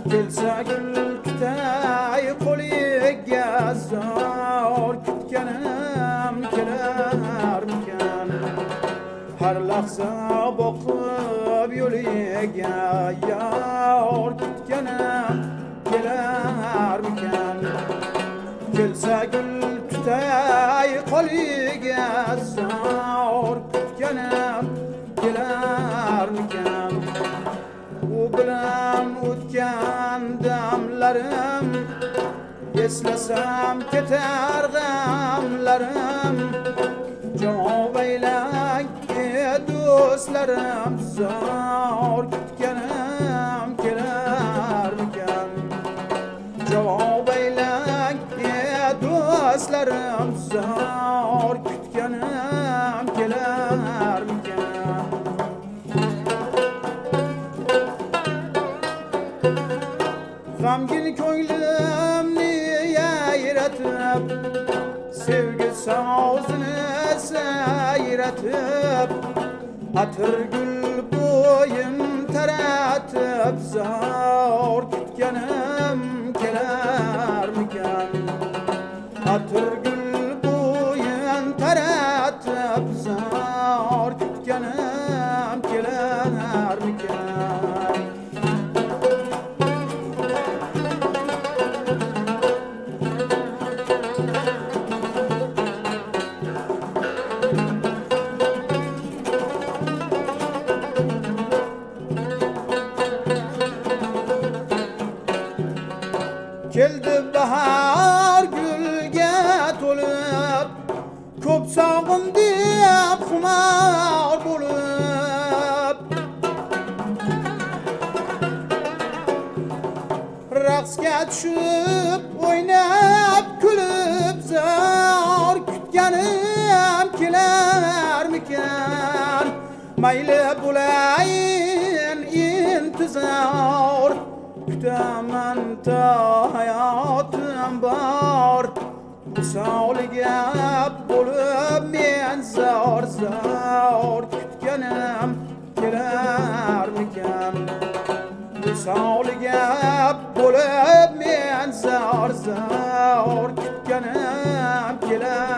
kelsa gul tutay qo'liga zor kutganim kelarmikan har lahza boqib yo'liga yor kutganim kelarmikan kelsa gul tutay qo'liga zor kutganim kelarmikan u bilan o'tgan damlarim eslasam ketar g'amlarim javob aylang do'stlarim zor kutganim kelarmikan javob aylang do'stlarim zor kutganim kelarmikan g'amgin ko'nglimni yayratib sevgi sozini sayratib atir gul bo'yin taratib zor kutganim kelarmikan atir gul bo'yin taratib zor kutganim kelarmikan keldi bahar gulga to'lib ko'p sog'indim xumor bo'lib raqsga tushib o'ynab kulib zor kutganim kelarmikan mayli bo'layin intizor kutaman ta hayotim bor misoliga bo'lib men zor kutganim kelarmikan misoliga bo'lib men zor kutganim kelar